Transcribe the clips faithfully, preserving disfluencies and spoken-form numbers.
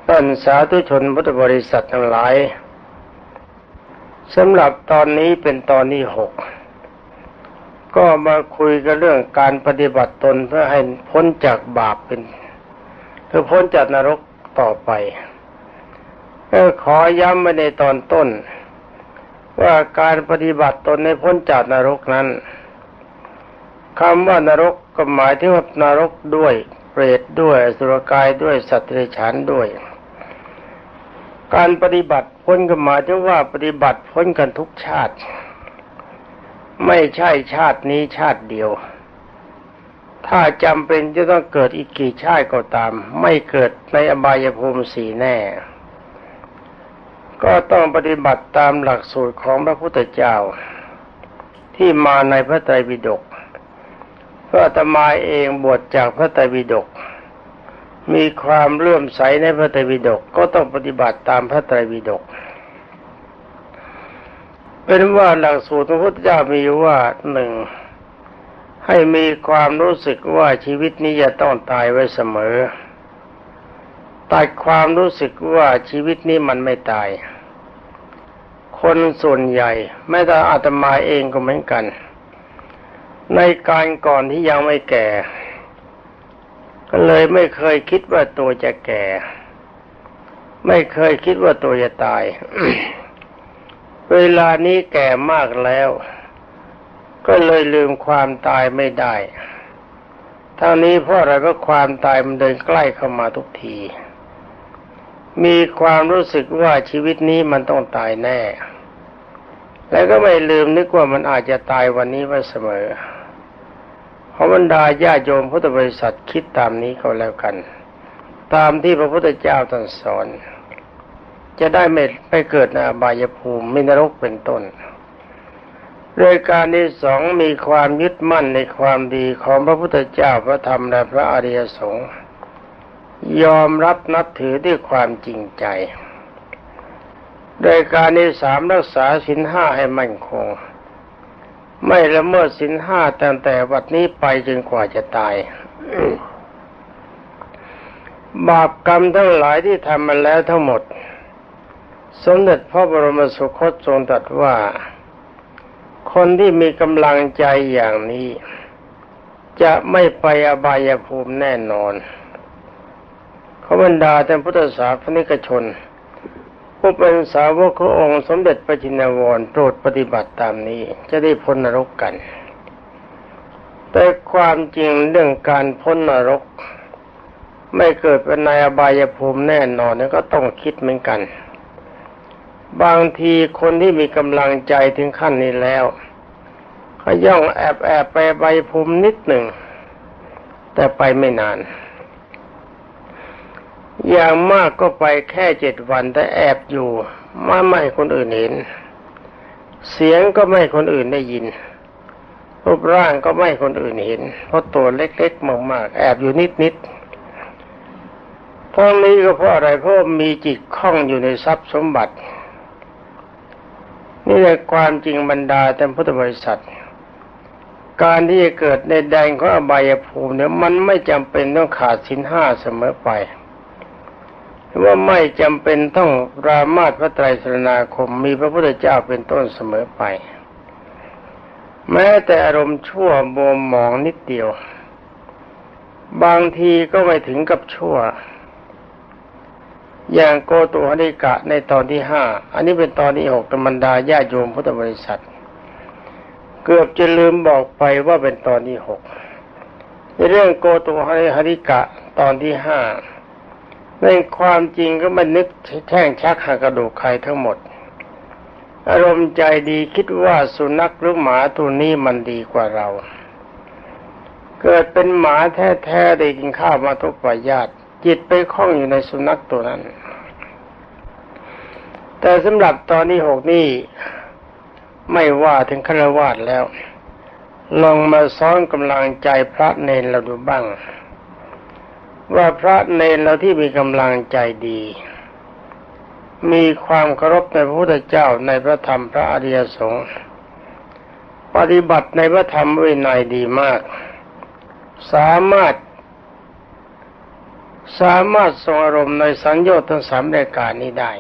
ท่านสาธุชนพุทธบริษัททั้งหลายสำหรับตอนนี้เป็นตอนที่หกก็มาคุยกันเรื่องการปฏิบัติตนเพื่อให้พ้นจากบาปเป็นเพื่อพ้นจากนรกต่อไปก็ขอย้ำไว้ในตอนต้นว่าการปฏิบัติตนให้พ้นจากนรกนั้นคำว่านรกก็หมายถึงว่านรกด้วยเปรตด้วยอสุรกายด้วยสัตว์เดรัจฉานด้วยการปฏิบัติพ้นก็หมายถึงว่าปฏิบัติพ้นกันทุกชาติไม่ใช่ชาตินี้ชาติเดียวถ้าจำเป็นจะต้องเกิดอีกกี่ชาติก็ตามไม่เกิดในอบายภูมิสี่แน่ก็ต้องปฏิบัติตามหลักสูตรของพระพุทธเจ้าที่มาในพระไตรปิฎกเพราะอาตมาเองบวชจากพระไตรปิฎกมีความเลื่อมใสในพระไตรปิฎกก็ต้องปฏิบัติตามพระไตรปิฎกเป็นว่าหลักสูตรของพระพุทธเจ้ามีว่าหนึ่งให้มีความรู้สึกว่าชีวิตนี้จะต้องตายไว้เสมอตัดความรู้สึกว่าชีวิตนี้มันไม่ตายคนส่วนใหญ่แม้แต่อาตมาเองก็เหมือนกันในการก่อนที่ยังไม่แก่ก็เลยไม่เคยคิดว่าตัวจะแก่ไม่เคยคิดว่าตัวจะตาย เวลานี้แก่มากแล้วก็เลยลืมความตายไม่ได้ทั้งนี้เพราะอะไรเพราะความตายมันเดินใกล้เข้ามาทุกทีมีความรู้สึกว่าชีวิตนี้มันต้องตายแน่แล้วก็ไม่ลืมนึกว่ามันอาจจะตายวันนี้ไว้เสมอขอบรรดาญาโยมพุทธบริษัทคิดตามนี้ก็แล้วกันตามที่พระพุทธเจ้าตรัสสอนจะได้ไม่ไปเกิดในอบายภูมิมีนรกเป็นต้นโดยการที่สองมีความยึดมั่นในความดีของพระพุทธเจ้าพระธรรมและพระอริยสงฆ์ยอมรับนับถือด้วยความจริงใจโดยการที่สามรักษาศีลห้าให้มั่นคงไม่ละเมิดศีลห้าตั้งแต่บัดนี้ไปจนกว่าจะตาย บาปกรรมทั้งหลายที่ทำมาแล้วทั้งหมดสมเด็จพระบรมสุคตทรงตรัสว่าคนที่มีกำลังใจอย่างนี้จะไม่ไปอบายภูมิแน่นอนขอบรรดาท่านพุทธศาสนิกชนผู้เป็นสาวกขององค์สมเด็จพระจินวรโปรดปฏิบัติตามนี้จะได้พ้นนรกกันแต่ความจริงเรื่องการพ้นนรกไม่เกิดเป็นในอบายภูมิแน่นอนก็ต้องคิดเหมือนกันบางทีคนที่มีกำลังใจถึงขั้นนี้แล้วเขาย่องแอบแอบไปอบายภูมินิดหนึ่งแต่ไปไม่นานอย่างมากก็ไปแค่เจ็ดวันแต่แอบอยู่ไม่ไม่คนอื่นเห็นเสียงก็ไม่คนอื่นได้ยินรูปร่างก็ไม่คนอื่นเห็นเพราะตัวเล็กๆมากๆแอบอยู่นิดๆทั้งนี้ก็เพราะอะไรเพราะมีจิตคล้องอยู่ในทรัพย์สมบัตินี่แหละความจริงบรรดาท่านพุทธบริษัทการที่จะเกิดในแดนของอบายภูมิเนี่ยมันไม่จำเป็นต้องขาดศีลห้าเสมอไปว่าไม่จำเป็นต้องปรามาสพระไตรสรณาคมมีพระพุทธเจ้าเป็นต้นเสมอไปแม้แต่อารมณ์ชั่วโมหมองนิดเดียวบางทีก็ไม่ถึงกับชั่วอย่างโกตุหริกะในตอนที่ห้าอันนี้เป็นตอนที่หกธรรมดาญาโยมพุทธบริษัทเกือบจะลืมบอกไปว่าเป็นตอนที่หกในเรื่องโกตุหริกะตอนที่ห้าในความจริงก็ไม่นึกแช่งชักหักกระดูกใครทั้งหมดอารมณ์ใจดีคิดว่าสุนัขหรือหมาตัวนี้มันดีกว่าเราเกิดเป็นหมาแท้ๆได้กินข้าวมาทุกป่ายาตจิตไปคล้องอยู่ในสุนัขตัวนั้นแต่สำหรับตอนที่หกนี่ไม่ว่าถึงฆราวาสแล้วลองมาซ้อนกำลังใจพระเนรเราดูบ้างว่าพระเนรเราที่มีกำลังใจดีมีความเคารพในพระพุทธเจ้าในพระธรรมพระอริยสงฆ์ปฏิบัติในพระธรรมวินัยดีมากสามารถสามารถทรงอารมณ์ในสังโยชน์ทั้งสามรายการนี้ได้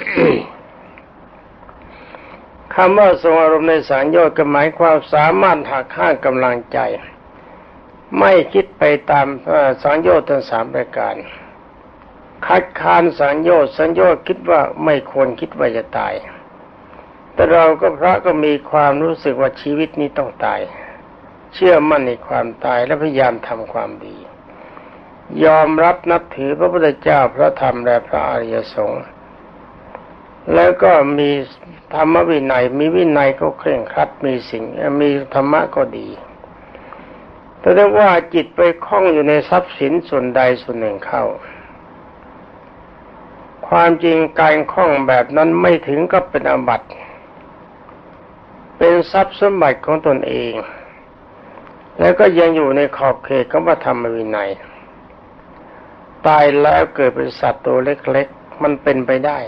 คำว่าทรงอารมณ์ในสังโยชน์ก็หมายความสามารถหักห้ามกำลังใจไม่คิดไปตามสังโยชน์ทั้งสามรายการคัดค้านสังโยชน์สังโยชน์คิดว่าไม่ควรคิดว่าจะตายแต่เราก็พระก็มีความรู้สึกว่าชีวิตนี้ต้องตายเชื่อมั่นในความตายและพยายามทำความดียอมรับนับถือพระพุทธเจ้าพระธรรมและพระอริยสงฆ์แล้วก็มีธรรมวินัยมีวินัยก็เคร่งครัดมีสิ่งมีธรรมะก็ดีแต่ถ้าว่าจิตไปคล้องอยู่ในทรัพย์สินส่วนใดส่วนหนึ่งเข้าความจริงการคล้องแบบนั้นไม่ถึงกับเป็นอาบัติเป็นทรัพย์สมบัติของตนเองแล้วก็ยังอยู่ในขอบเขตของพระธรรมวินัยตายแล้วเกิดเป็นสัตว์ตัวเล็กๆมันเป็นไปได้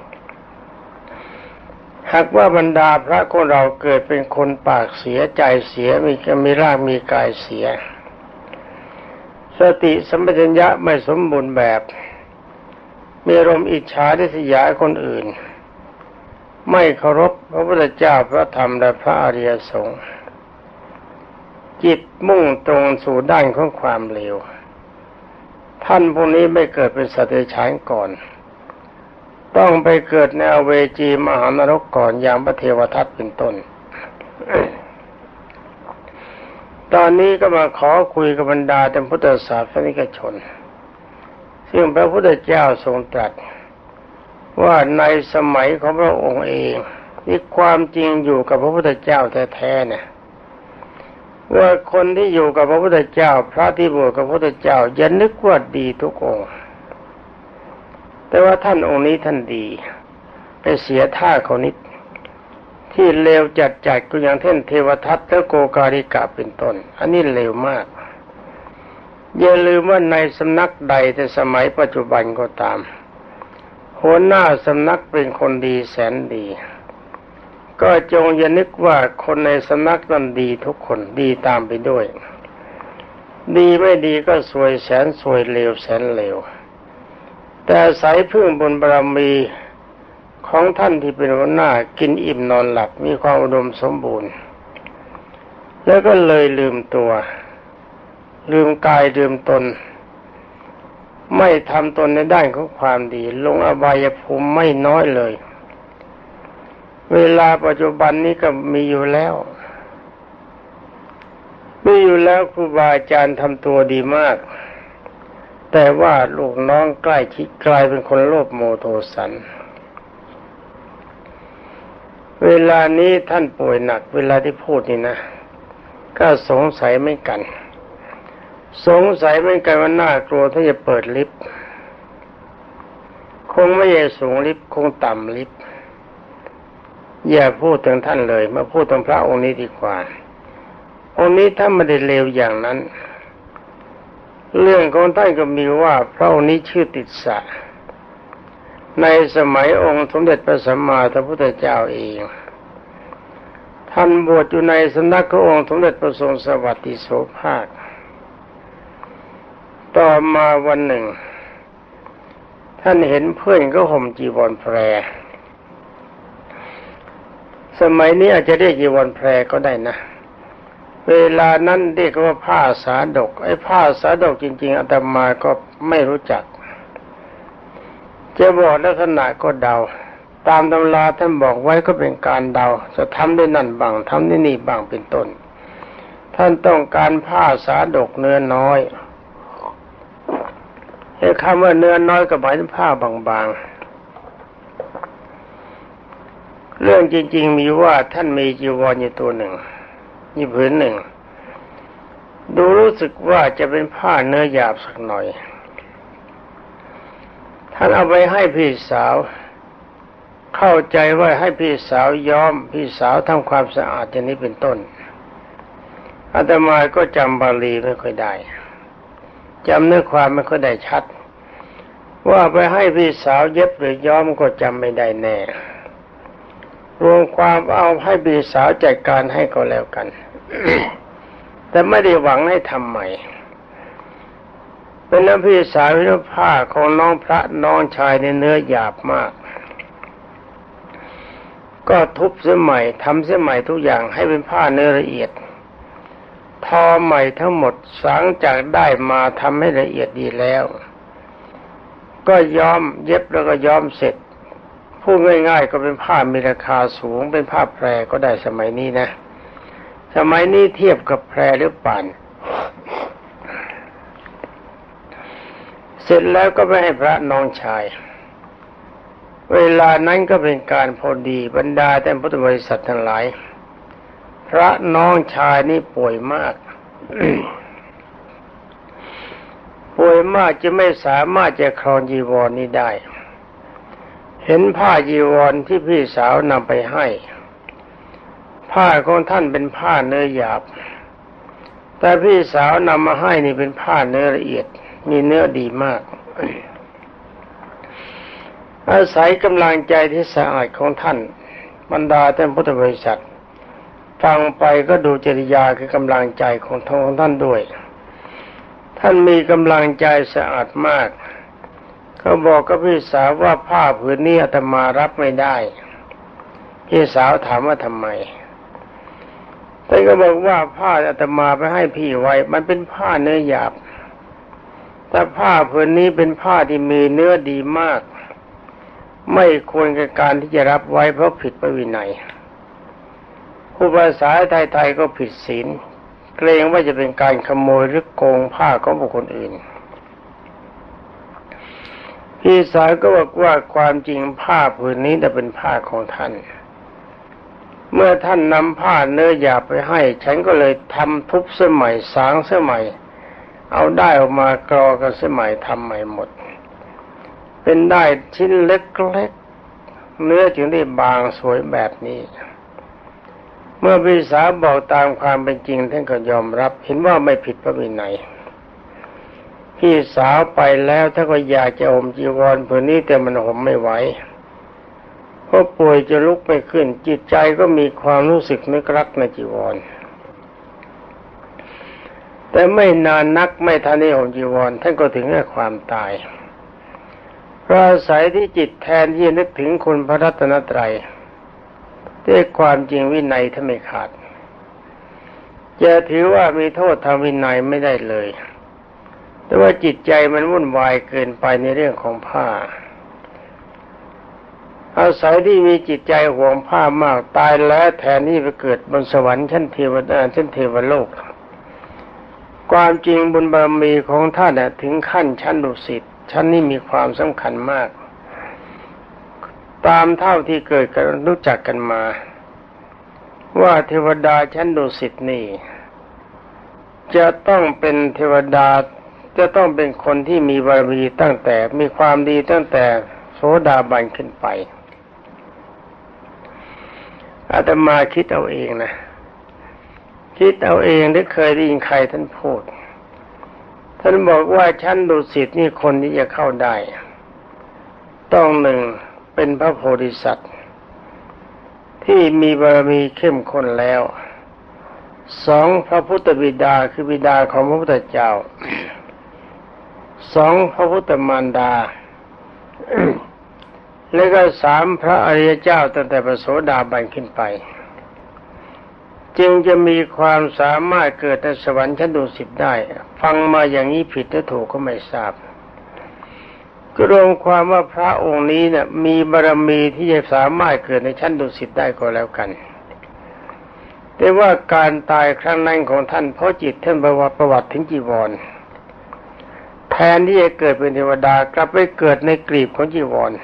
หากว่าบรรดาพระของเราเกิดเป็นคนปากเสียใจเสียมีมีร่างมีกายเสียสติสัมปชัญญะไม่สมบูรณ์แบบมีอารมณ์อิจฉาริษยาคนอื่นไม่เคารพพระพุทธเจ้าพระธรรมและพระอริยสงฆ์จิตมุ่งตรงสู่ด้านของความเลวท่านพวกนี้ไม่เกิดเป็นสัตว์เดรัจฉานก่อนต้องไปเกิดในอเวจีมหานรกก่อนอย่างพระเทวทัตเป็นต้น ตอนนี้ก็มาขอคุยกับบรรดาท่านพุทธศาสนิกชนซึ่งพระพุทธเจ้าทรงตรัสว่าในสมัยของพระองค์เองที่ความจริงอยู่กับพระพุทธเจ้าแท้ๆเนี่ยว่าคนที่อยู่กับพระพุทธเจ้าพระที่บวชกับพระพุทธเจ้าอย่านึกว่าดีทุกองค์แต่ว่าท่านองค์นี้ท่านดีไปเสียท่าเขานิดที่เลวจัดๆก็อย่างเช่นเทวทัตและโกกาลิกะเป็นต้นอันนี้เลวมากอย่าลืมว่าในสำนักใดแต่สมัยปัจจุบันก็ตามหัวหน้าสำนักเป็นคนดีแสนดีก็จงอย่านึกว่าคนในสำนักนั้นดีทุกคนดีตามไปด้วยดีไม่ดีก็สวยแสนสวยเลวแสนเลวแต่อาศัยพึ่งบุญบารมีของท่านที่เป็นหัวหน้ากินอิ่มนอนหลับมีความอุดมสมบูรณ์แล้วก็เลยลืมตัวลืมกายลืมตนไม่ทำตนในด้านของความดีลงอบายภูมิไม่น้อยเลยเวลาปัจจุบันนี้ก็มีอยู่แล้วมีอยู่แล้วครูบาอาจารย์ทำตัวดีมากแต่ว่าลูกน้องใกล้ชิดกลายเป็นคนโลภโมโทสันเวลานี้ท่านป่วยหนักเวลาที่พูดนี่นะก็สงสัยไม่กันสงสัยไม่กันว่าน่ากลัวถ้าจะเปิดลิฟต์คงไม่ใช่สูงลิฟต์คงต่ำลิฟต์อย่าพูดถึงท่านเลยมาพูดถึงพระองค์นี้ดีกว่าองค์นี้ท่านไม่ได้เลวอย่างนั้นเรื่องของท่านก็มีว่าพระองค์นี้ชื่อติสสะในสมัยองค์สมเด็จพระสัมมาสัมพุทธเจ้าเองท่านบวชอยู่ในสำนักขององค์สมเด็จพระทรงสวัสดิโสภาคต่อมาวันหนึ่งท่านเห็นเพื่อนก็ห่มจีวรแพรสมัยนี้อาจจะเรียกจีวรแพรก็ได้นะเวลานั้นเรียกว่าผ้าสาดกไอ้ผ้าสาดกจริงๆอาตมาก็ไม่รู้จักจะบอกลักษณะก็เดาตามตำราท่านบอกไว้ก็เป็นการเดาจะทำได้นั่นบ้างทำได้นี่บ้างเป็นต้นท่านต้องการผ้าสาดกเนื้อน้อยไอ้คำว่าเนื้อน้อยก็หมายถึงผ้าบางๆเรื่องจริงๆมีว่าท่านมีจีวรอยู่ตัวหนึ่งนี่ผืนหนึ่งดูรู้สึกว่าจะเป็นผ้าเนื้อหยาบสักหน่อยท่านเอาไปให้พี่สาวเข้าใจว่าให้พี่สาวย้อมพี่สาวทำความสะอาดอย่างนี้เป็นต้นอาตมาก็จำบาลีไม่ค่อยได้จำเนื้อความไม่ค่อยได้ชัดว่าไปให้พี่สาวเย็บหรือย้อมก็จำไม่ได้แน่รวมความเอาให้พี่สาวจัดการให้ก็แล้วกัน แต่ไม่ได้หวังให้ทำใหม่เป็นน้ำพี่สาวเป็นผ้าของน้องพระน้องชายในเนื้อหยาบมากก็ทุบเสียใหม่ทำเสียใหม่ทุกอย่างให้เป็นผ้าเนื้อละเอียดทอใหม่ทั้งหมดหลังจากได้มาทำให้ละเอียดดีแล้วก็ย้อมเย็บแล้วก็ย้อมเสร็จพูดง่ายๆก็เป็นผ้ามีราคาสูงเป็นผ้าแพรก็ได้สมัยนี้นะสมัยนี้เทียบกับแพรหรือป่านเสร็จแล้วก็ไปให้พระน้องชายเวลานั้นก็เป็นการพอดีบรรดาแต่พุทธบริษัททั้งหลายพระน้องชายนี่ป่วยมาก ป่วยมากจะไม่สามารถจะครองจีวรนี้ได้เห็นผ้าจีวรที่พี่สาวนำไปให้ผ้าของท่านเป็นผ้าเนื้อหยาบแต่พี่สาวนำมาให้นี่เป็นผ้าเนื้อละเอียดมีเนื้อดีมากอาศัยกำลังใจที่สะอาดของท่านบรรดาท่านพุทธบริษัทฟังไปก็ดูจริยาคือกำลังใจของท่านด้วยท่านมีกำลังใจสะอาดมากก็บอกกับพี่สาวว่าผ้าผืนนี้อาตมารับไม่ได้พี่สาวถามว่าทำไมท่านก็บอกว่าผ้าอาตมาไปให้พี่ไว้มันเป็นผ้าเนื้อหยาบแต่ผ้าผืนนี้เป็นผ้าที่มีเนื้อดีมากไม่ควรกับการที่จะรับไว้เพราะผิดพระวินัยผู้ภาษาไทยๆก็ผิดศีลเกรงว่าจะเป็นการขโมยหรือโกงผ้าของบุคคลอื่นพี่สาวก็บอกว่าความจริงผ้าผืนนี้จะเป็นผ้าของท่านเมื่อท่านนำผ้าเนื้อหยาบไปให้ฉันก็เลยทำทุบเสื้อใหม่สางเสื้อใหม่เอาได้ออกมากรอกันเสื้อใหม่ทำใหม่หมดเป็นได้ชิ้นเล็กๆเนื้อจึงได้บางสวยแบบนี้เมื่อพี่สาวบอกตามความเป็นจริงท่านก็ยอมรับเห็นว่าไม่ผิดพระวินัยพี่สาวไปแล้วท่านก็อยากจะห่มจีวรผืนนี้แต่มันห่มไม่ไหวเพราะป่วยจะลุกไม่ขึ้นจิตใจก็มีความรู้สึกนึกรักในจีวรแต่ไม่นานนักไม่ทันได้ห่มจีวรท่านก็ถึงแก่ความตายเพราะอาศัยที่จิตแทนที่จะนึกถึงคุณพระรัตนตรัยด้วยความจริงวินัยท่านไม่ขาดจะถือว่ามีโทษทางวินัยไม่ได้เลยแต่ว่าจิตใจมันวุ่นวายเกินไปในเรื่องของผ้าอาศัยที่มีจิตใจห่วงผ้ามากตายแล้วแทนที่ไปเกิดบนสวรรค์ชั้นเทวดาชั้นเทวโลกความจริงบุญบารมีของท่านถึงขั้นชั้นดุสิตชั้นนี้มีความสำคัญมากตามเท่าที่เกิดกันรู้จักกันมาว่าเทวดาชั้นดุสิตนี่จะต้องเป็นเทวดาจะต้องเป็นคนที่มีบารมีตั้งแต่มีความดีตั้งแต่โสดาบันขึ้นไปอาตมาคิดเอาเองนะคิดเอาเองได้เคยได้ยินใครท่านพูดท่านบอกว่าชั้นดุสิตนี่คนที่จะเข้าได้ต้องหนึ่งเป็นพระโพธิสัตว์ที่มีบารมีเข้มข้นแล้วสองพระพุทธบิดาคือบิดาของพระพุทธเจ้าสองพระพุทธมารดา และก็สามพระอริยเจ้าตั้งแต่พระโสดาบันขึ้นไปจึงจะมีความสามารถเกิดในสวรรค์ชั้นดุสิตได้ฟังมาอย่างนี้ผิดหรือถูกก็ไม่ทราบก็รวมความว่าพระองค์นี้เนี่ยมีบารมีที่จะสามารถเกิดในชั้นดุสิตได้ก็แล้วกันแต่ว่าการตายครั้งนั้นของท่านเพราะจิตท่านประวัติประวัติถึงจีวรแทนที่จะเกิดเป็นเทวดากลับไปเกิดในกลีบของจีวร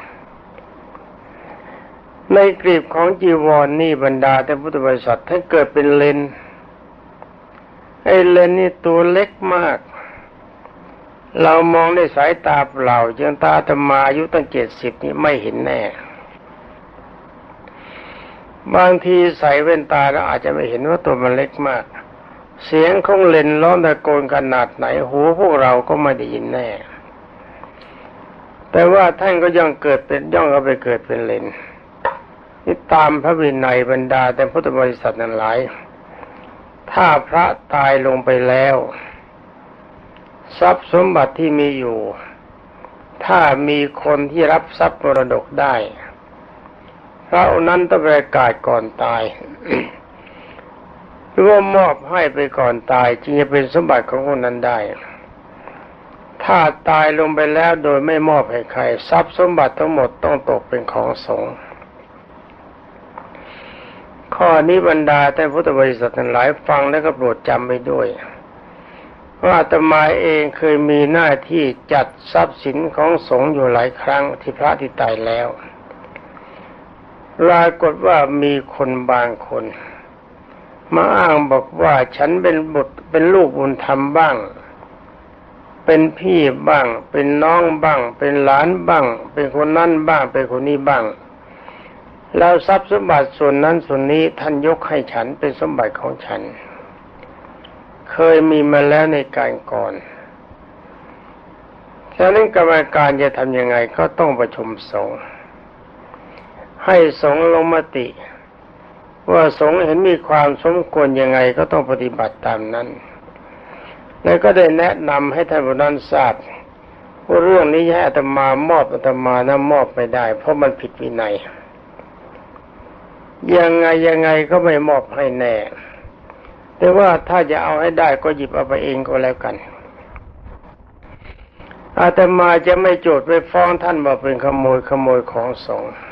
ในกลีบของจีวร น, นี่บรรดาแต่พุทธบริษัทท่านเกิดเป็นเลนไอ้เลนนี่ตัวเล็กมากเรามองด้วยสายตาเปล่าจนตาอาตมาอายุตั้งเจ็ดสิบนี่ไม่เห็นแน่บางทีใส่แว่นตาแล้วอาจจะไม่เห็นว่าตัวมันเล็กมากเสียงของเลนร้องตะโกนขนาดไหนหูพวกเราก็ไม่ได้ยินแน่แต่ว่าท่านก็ย่องเกิดเป็นย่องเอาไปเกิดเป็นเลนนี่ตามพระวินัยบรรดาแต่พุทธบริษัทนั้นหลายถ้าพระตายลงไปแล้วทรัพย์สมบัติที่มีอยู่ถ้ามีคนที่รับทรัพย์มรดกได้พระองค์นั้นต้องประกาศก่อนตาย หรือว่ามอบให้ไปก่อนตายจึงจะเป็นสมบัติของคนนั้นได้ถ้าตายลงไปแล้วโดยไม่มอบให้ใครทรัพย์สมบัติทั้งหมดต้องตกเป็นของสงฆ์ข้อนี้บรรดาท่านพุทธบริษัททั้งหลายฟังแล้วก็โปรดจำไปด้วยว่าอาตมาเองเคยมีหน้าที่จัดทรัพย์สินของสงฆ์อยู่หลายครั้งที่พระที่ตายแล้วปรากฏว่ามีคนบางคนมาอ้างบอกว่าฉันเป็นบุตรเป็นลูกบุญธรรมบ้างเป็นพี่บ้างเป็นน้องบ้างเป็นหลานบ้างเป็นคนนั้นบ้างเป็นคนนี้บ้างแล้วทรัพย์สมบัติส่วนนั้นส่วนนี้ท่านยกให้ฉันเป็นสมบัติของฉันเคยมีมาแล้วในการก่อนฉะนั้นกรรมการจะทำยังไงก็ต้องประชุมสงฆ์ให้สงฆ์ลงมติว่าสงฆ์เห็นมีความสมควรยังไงก็ต้องปฏิบัติตามนั้นแล้วก็ได้แนะนำให้ท่านผู้นั้นทราบว่าเรื่องนี้ให้อาตมามอบอาตมานะมอบไม่ได้เพราะมันผิดวินัยยังไงยังไงก็ไม่มอบให้แน่แต่ว่าถ้าจะเอาให้ได้ก็หยิบเอาไปเองก็แล้วกันอาตมาจะไม่โจทย์ไปฟ้องท่านว่าเป็นขโมยขโมยของสงฆ์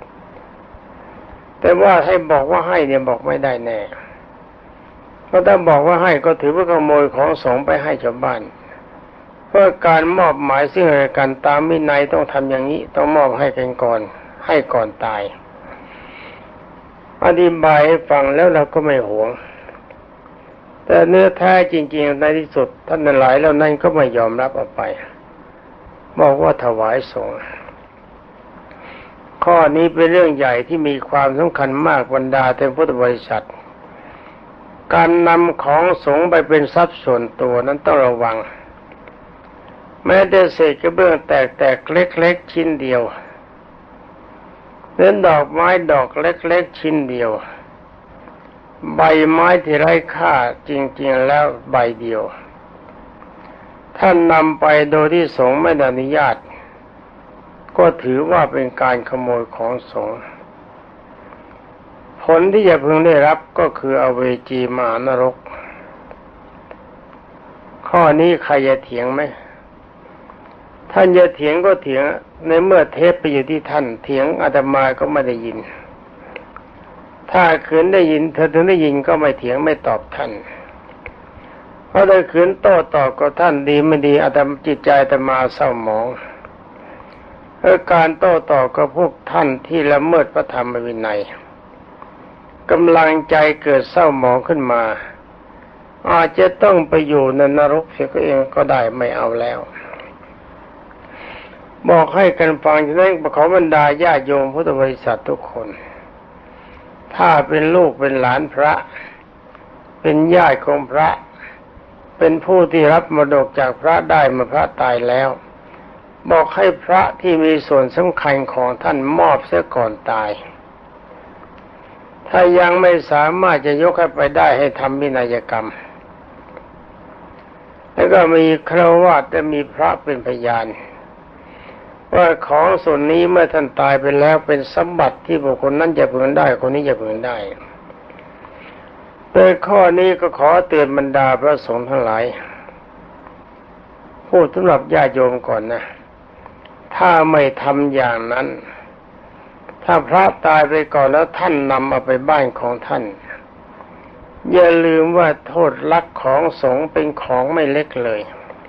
แต่ว่าให้บอกว่าให้เนี่ยบอกไม่ได้แน่เพราะถ้าบอกว่าให้ก็ถือว่าขโมยของสงฆ์ไปให้ชาวบ้านเพราะการมอบหมายซึ่งกันตามวินัยต้องทำอย่างนี้ต้องมอบให้กันก่อนให้ก่อนตายอธิบายให้ฟังแล้วเราก็ไม่หวงแต่เนื้อแท้จริงๆในที่สุดท่านหลายแล้วนั่นก็ไม่ยอมรับเอาไปบอกว่าถวายสงฆ์ข้อนี้เป็นเรื่องใหญ่ที่มีความสำคัญมากบรรดาท่านพุทธบริษัทการนำของสงฆ์ไปเป็นทรัพย์ส่วนตัวนั้นต้องระวังแม้แต่เศษกระเบื้องแตกๆเล็กๆชิ้นเดียวเล่นดอกไม้ดอกเล็กๆชิ้นเดียวใบไม้ที่ไร้ค่าจริงๆแล้วใบเดียวท่านนำไปโดยที่สงฆ์ไม่อนุญาตก็ถือว่าเป็นการขโมยของสงฆ์ผลที่จะพึงได้รับก็คืออเวจีมหานรกข้อนี้ใครจะเถียงไหมท่านจะเถียงก็เถียงในเมื่อเทปไปอยู่ที่ท่านเถียงอาตมาก็ไม่ได้ยินถ้าขืนได้ยินเธอถึงได้ยินก็ไม่เถียงไม่ตอบท่านเพราะถ้าขืนโต้ตอบกับท่านดีไม่ดีอาตมาจิตใจอาตมาเศร้าหมองเพราะการโต้ตอบกับพวกท่านที่ละเมิดพระธรรมวินัยกำลังใจเกิดเศร้าหมองขึ้นมาอาจจะต้องไปอยู่ในนรกเสียก็เองก็ได้ไม่เอาแล้วบอกให้กันฟังฉะนั้นขอบรรดาญาโยมพุทธบริษัททุกคนถ้าเป็นลูกเป็นหลานพระเป็นญาติของพระเป็นผู้ที่รับมรดกจากพระได้เมื่อพระตายแล้วบอกให้พระที่มีส่วนสำคัญของท่านมอบเสียก่อนตายถ้ายังไม่สามารถจะยกให้ไปได้ให้ทำวินัยกรรมแล้วก็มีฆราวาสและมีพระเป็นพยานว่าของส่วนนี้เมื่อท่านตายไปแล้วเป็นสมบัติที่บุคคลนั้นจะพึงได้คนนี้จะพึงได้โดยข้อนี้ก็ขอเตือนบรรดาพระสงฆ์ทั้งหลายพูดสำหรับญาติโยมก่อนนะถ้าไม่ทำอย่างนั้นถ้าพระตายไปก่อนแล้วท่านนำเอาไปบ้านของท่านอย่าลืมว่าโทษลักของสงฆ์เป็นของไม่เล็กเลย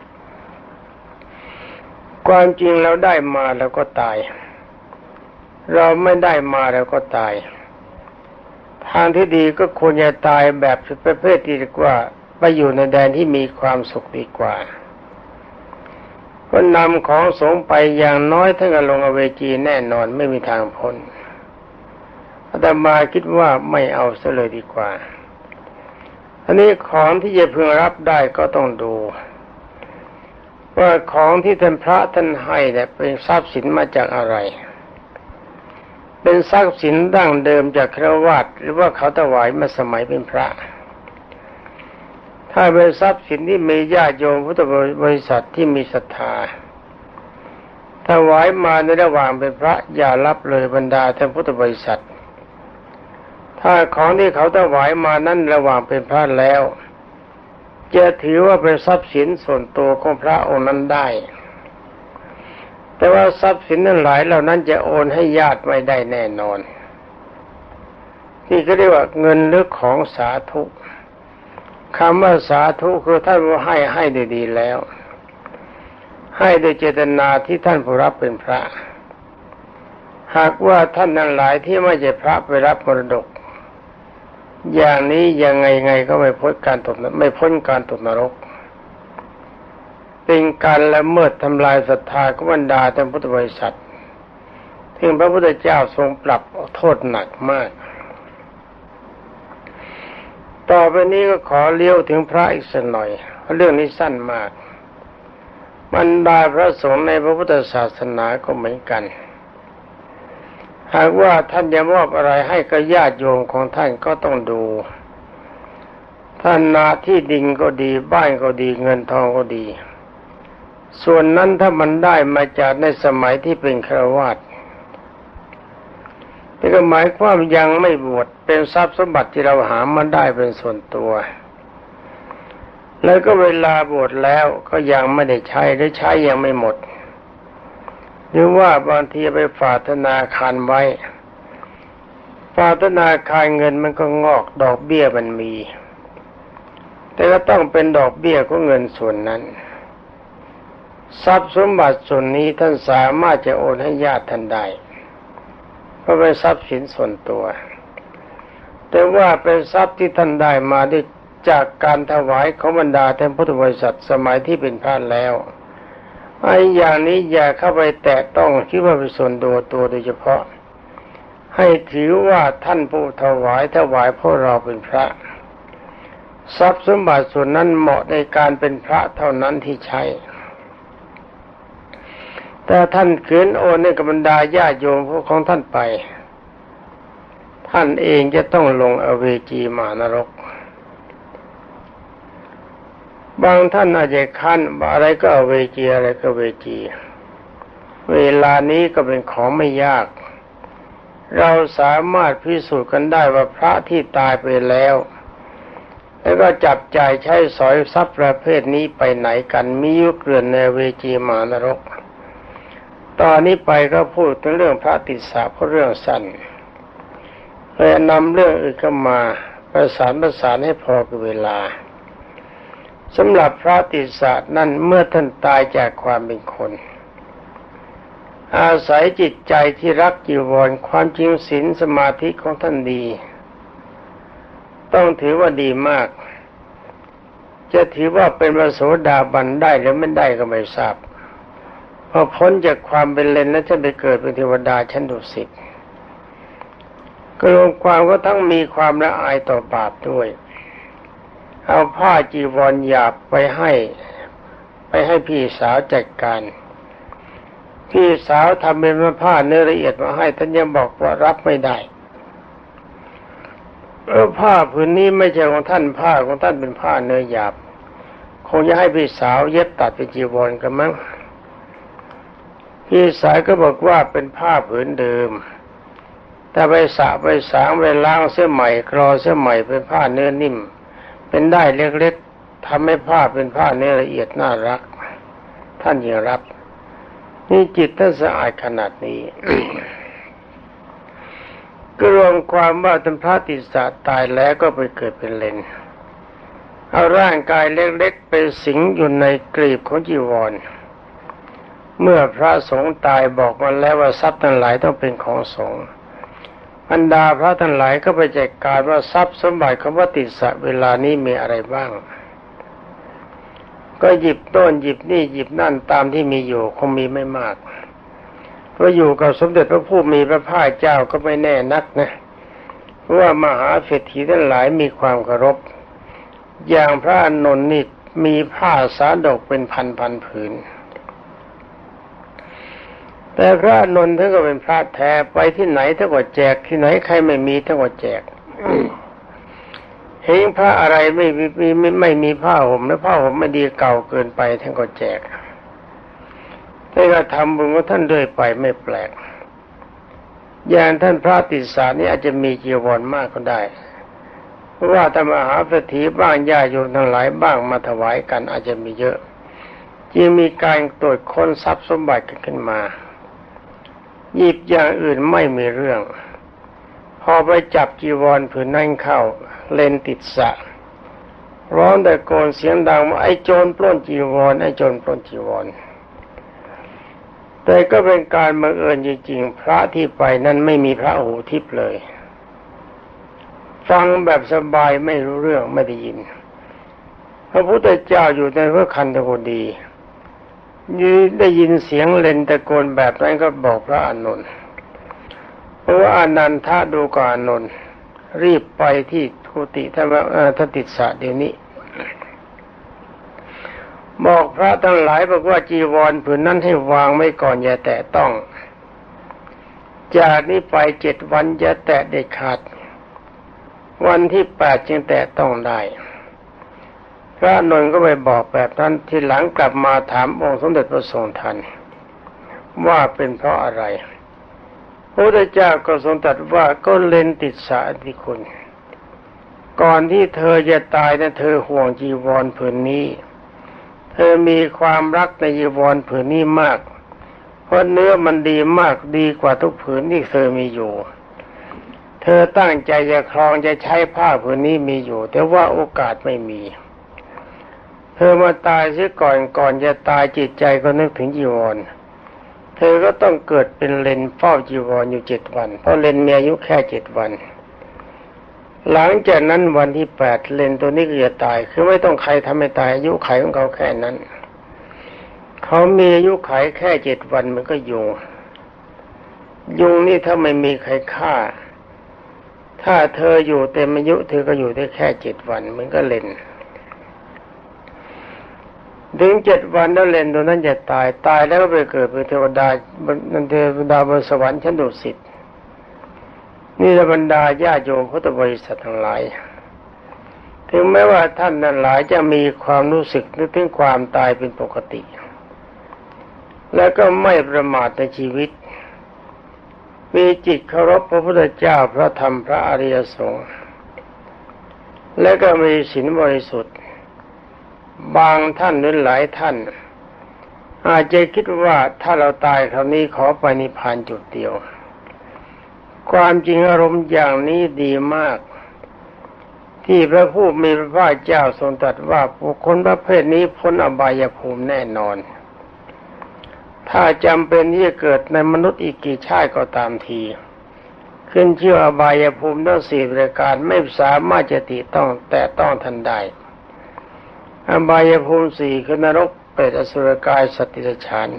ความจริงเราได้มาแล้วก็ตายเราไม่ได้มาแล้วก็ตายทางที่ดีก็ควรจะตายแบบประเภทที่เรียกว่าไปอยู่ในแดนที่มีความสุขดีกว่าก็นำของสงฆ์ไปอย่างน้อยท่านก็ลงอเวจีแน่นอนไม่มีทางพ้นอาตมาคิดว่าไม่เอาซะเลยดีกว่าอันนี้ของที่จะพึงรับได้ก็ต้องดูว่าของที่ท่านพระท่านให้เนี่ยเป็นทรัพย์สินมาจากอะไรเป็นทรัพย์สินดั้งเดิมจากฆราวาสหรือว่าเขาถวายมาสมัยเป็นพระถ้าเป็นทรัพย์สินที่มีญาติโยมพุทธบริษัทที่มีศรัทธาถวายมาในระหว่างเป็นพระอย่ารับเลยบรรดาท่านพุทธบริษัทถ้าของที่เขาถวายมานั้นระหว่างเป็นพระแล้วจะถือว่าเป็นทรัพย์สินส่วนตัวของพระองค์นั้นได้แต่ว่าทรัพย์สินนั้นหลายเหล่านั้นจะโอนให้ญาติไม่ได้แน่นอนที่เขาเรียกว่าเงินหรือของสาธุคำว่าสาธุคือท่านว่าให้ให้ดีๆแล้วให้โดยเจตนาที่ท่านผู้รับเป็นพระหากว่าท่านนั้นหลายที่ไม่ใช่พระไปรับมรดกอย่างนี้ยังไงไงก็ไม่พ้นการตกไม่พ้นการตกนรกเป็นการละเมิดทำลายศรัทธาของบรรดาท่านพุทธบริษัทถึงพระพุทธเจ้าทรงปรับโทษหนักมากต่อไปนี้ก็ขอเลี้ยวถึงพระอีกสักหน่อยเพราะเรื่องนี้สั้นมากบรรดาพระสงฆ์ในพระพุทธศาสนาก็เหมือนกันหากว่าท่านจะมอบอะไรให้กับญาติโยมของท่านก็ต้องดูท่านนาที่ดินก็ดีบ้านก็ดีเงินทองก็ดีส่วนนั้นถ้ามันได้มาจากในสมัยที่เป็นฆราวาสนี่ก็หมายความยังไม่บวชเป็นทรัพย์สมบัติที่เราหามาได้เป็นส่วนตัวแล้วก็เวลาบวชแล้วก็ยังไม่ได้ใช้หรือใช้ยังไม่หมดหรือว่าบางทีไปฝากธนาคารไว้ฝากธนาคารเงินมันก็งอกดอกเบี้ยมันมีแต่ก็ต้องเป็นดอกเบี้ยของเงินส่วนนั้นทรัพย์สมบัติส่วนนี้ท่านสามารถจะโอนให้ญาติท่านได้เพราะเป็นทรัพย์สินส่วนตัวแต่ว่าเป็นทรัพย์ที่ท่านได้มาด้วยจากการถวายของบรรดาท่านพุทธบริษัทสมัยที่เป็นพระแล้วไอ้อย่างนี้อย่าเข้าไปแตะต้องคิดว่าเป็นส่วนตัวตัวโดยเฉพาะให้ถือว่าท่านผู้ถวายถวายพวกเราเป็นพระทรัพย์สมบัติส่วนนั้นเหมาะในการเป็นพระเท่านั้นที่ใช้แต่ท่านขืนโอนให้กับบรรดาญาติโยมพวกของท่านไปท่านเองจะต้องลงอเวจีมหานรกบางท่านอาจจะคันอะไรก็อเวจีอะไรก็เวจีเวลานี้ก็เป็นของไม่ยากเราสามารถพิสูจน์กันได้ว่าพระที่ตายไปแล้วแล้วก็จับจ่ายใช้สอยทรัพย์ประเภทนี้ไปไหนกันมีอยู่เกลื่อนในเวจีมหานรกตอนนี้ไปก็พูดถึงเรื่องพระติสสะเพราะเรื่องสั้นเลยนำเรื่องอื่นเข้ามาประสานประสานให้พอกับเวลาสำหรับพระติสสะนั้นเมื่อท่านตายจากความเป็นคนอาศัยจิตใจที่รักจีวรความจริงศีลสมาธิของท่านดีต้องถือว่าดีมากจะถือว่าเป็นพระโสดาบันได้หรือไม่ได้ก็ไม่ทราบพอพ้นจากความเป็นเลนแล้วจะไปเกิดเป็นเทวดาชั้นดุสิตก็รวมความก็ทั้งมีความละอายต่อบาปด้วยเอาผ้าจีวรหยาบไปให้ไปให้พี่สาวจัดการพี่สาวทำเป็นผ้าเนื้อละเอียดมาให้ท่านยังบอกว่ารับไม่ได้เออผ้าผืนนี้ไม่ใช่ของท่านผ้าของท่านเป็นผ้าเนื้อหยาบคงจะให้พี่สาวเย็บตัดเป็นจีวรกันมั้งพี่สาวก็บอกว่าเป็นผ้าผืนเดิมแต่ไปสระไปสางไปล้างเสื้อใหม่คลอเสื้อใหม่เป็นผ้าเนื้อนิ่มเป็นได้เล็กๆทำให้ผ้าเป็นผ้าเนื้อละเอียดน่ารักท่านยังรับนี่จิตท่านสะอาดขนาดนี้ ก็รวมความว่าท่านพระติสสะตายแล้วก็ไปเกิดเป็นเลนเอาร่างกายเล็กๆไปสิงอยู่ในกลีบของจีวรเมื่อพระสงฆ์ตายบอกมาแล้วว่าทรัพย์ทั้งหลายต้องเป็นของสงฆ์บรรดาพระทั้งหลายก็ไปจัดการว่าทรัพย์สมบัติของพระติสสะเวลานี้มีอะไรบ้างก็หยิบโน่นหยิบนี่หยิบนั่นตามที่มีอยู่คงมีไม่มากเพราะอยู่กับสมเด็จพระผู้มีพระภาคเจ้าก็ไม่แน่นักนะเพราะว่ามหาเศรษฐีทั้งหลายมีความเคารพอย่างพระอานนท์นี่มีผ้าสาดกเป็นพันๆผืนแต่พระอานนท์ท่านก็เป็นพระแท้ไปที่ไหนท่านก็แจกที่ไหนใครไม่มีท่านก็แจก เหเห็นพระอะไรไม่มีไม่ไม่มีผ้าห่มและผ้าห่มไม่ดีเก่าเกินไปท่านก็แจกท่านก็ทำบุญของท่านด้วยไปไม่แปลกอย่างท่านพระติสสารนี่อาจจะมีจีวรมากก็ได้เพราะว่าธรรมหาเศรษฐีบ้างญาติโยมทั้งหลายบ้างมาถวายกันอาจจะมีเยอะจึงมีการตรวจค้นทรัพย์สมบัติกันขึ้นมาหยิบอย่างอื่นไม่มีเรื่องพอไปจับจีวรผืนนั้นเข้าเลนติดสะร้องตะโกนเสียงดังว่าไอ้โจรปล้นจีวรไอ้โจรปล้นจีวรแต่ก็เป็นการบังเอิญจริงๆพระที่ไปนั้นไม่มีพระหูทิพย์เลยฟังแบบสบายไม่รู้เรื่องไม่ได้ยินพระพุทธเจ้าอยู่ในพระคันธกุฎียืนได้ยินเสียงเลนตะโกนแบบนั้นก็บอกพระอานนท์เพราะว่าอนันทะดูก่อนอานนท์รีบไปที่กุฏิท่านท่านติสสะเดี๋ยวนี้บอกพระทั้งหลายบอกว่าจีวรผืนนั้นให้วางไว้ก่อนอย่าแตะต้องจากนี้ไปเจ็ดวันอย่าแตะเด็ดขาดวันที่แปดจึงแตะต้องได้พระนนท์ก็ไปบอกแบบนั้นทีหลังกลับมาถามองค์สมเด็จพระทรงทันว่าเป็นเพราะอะไรพระพุทธเจ้าก็ทรงตรัสว่าก็เลนติดสาธิคุณก่อนที่เธอจะตายนะเธอห่วงจีวรผืนนี้เธอมีความรักในจีวรผืนนี้มากเพราะเนื้อมันดีมากดีกว่าทุกผืนที่เธอมีอยู่เธอตั้งใจจะครองจะใช้ผ้าผืนนี้มีอยู่แต่ว่าโอกาสไม่มีเธอมาตายเสียก่อนก่อนจะตายจิตใจก็นึกถึงจีวรเธอก็ต้องเกิดเป็นเลนเฝ้าจีวรอยู่เจ็ดวันเพราะเลนมีอายุแค่เจ็ดวันหลังจากนั้นวันที่แปดเลนตัวนี้ก็จะตายคือไม่ต้องใครทำให้ตายอายุไขของเขาแค่นั้นเขามีอายุไขแค่เจ็ดวันมันก็ยุงยุงนี่ถ้าไม่มีใครฆ่าถ้าเธออยู่เต็มอายุเธอก็อยู่ได้แค่เจ็ดวันมันก็เลนถึงเจ็ดวันแล้วเลนตัวนั้นจะตายตายแล้วก็ไปเกิดเป็นเทวดาเทวดาบนสวรรค์ชั้นดุสิตนี่บรรดาญาโยมพุทธบริษัททั้งหลายถึงแม้ว่าท่านทั้งหลายจะมีความรู้สึกนึกถึงความตายเป็นปกติแล้วก็ไม่ประมาทในชีวิตมีจิตเคารพพระพุทธเจ้าพระธรรมพระอริยสงฆ์และก็มีศีลบริสุทธิ์บางท่านหรือหลายท่านอาจจะคิดว่าถ้าเราตายคราวนี้ขอไปนิพพานจุดเดียวความจริงอารมณ์อย่างนี้ดีมากที่พระผู้มีพระภาคเจ้าทรงตรัสว่าบุคคลประเภทนี้พ้นอบายภูมิแน่นอนถ้าจำเป็นที่จะเกิดในมนุษย์อีกกี่ชาติก็ตามทีขึ้นชื่ออบายภูมิทั้งสี่ประการไม่สามารถจะติต้องแต่ต้องทันได้อบายภูมิสี่คือนรกเปรตอสุรกายสัตว์เดรัจฉาน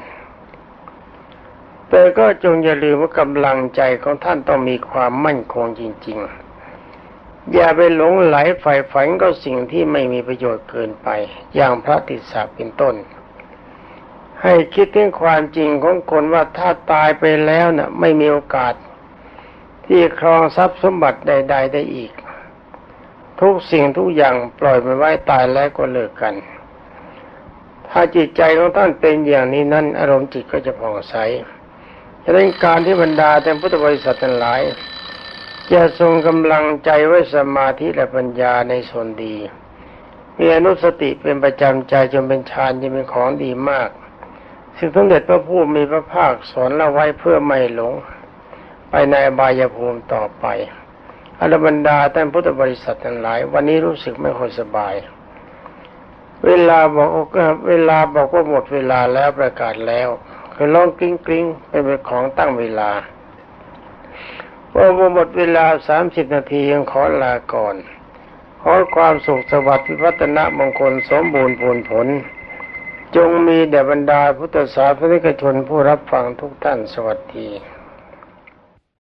แต่ก็จงอย่าลืมว่ากำลังใจของท่านต้องมีความมั่นคงจริงๆอย่าไปหลงไหลใฝ่ฝันกับสิ่งที่ไม่มีประโยชน์เกินไปอย่างพระติสสะเป็นต้นให้คิดถึงความจริงของคนว่าถ้าตายไปแล้วน่ะไม่มีโอกาสที่ครองทรัพย์สมบัติใดๆได้อีกทุกสิ่งทุกอย่างปล่อยมันไว้ตายแล้วก็เลิกกันถ้าจิตใจของท่านเป็นอย่างนี้นั้นอารมณ์จิตก็จะผ่องใสฉะนั้นการที่บรรดาท่านพุทธบริษัททั้งหลายจะทรงกำลังใจไว้สมาธิและปัญญาในส่วนดีมีอนุสติเป็นประจำใจจนเป็นฌานจะเป็นของดีมากซึ่งสมเด็จพระผู้มีพระภาคสอนเราไว้เพื่อไม่หลงไปในอบายภูมิต่อไปอรบรรดาท่านพุทธบริษัททั้งหลายวันนี้รู้สึกไม่ค่อยสบายเวลาบอกเวลาบอกว่าหมดเวลาแล้วประกาศแล้วคือร้องกริ้งกริ้งเป็นของตั้งเวลาพอหมดเวลาสามสิบนาทียังขอลาก่อนขอความสุขสวัสดิ์พิพัฒนมงคลสมบูรณ์ผลผลจงมีแด่บรรดาพุทธศาสนิกชนผู้รับฟังทุกท่านสวัสดี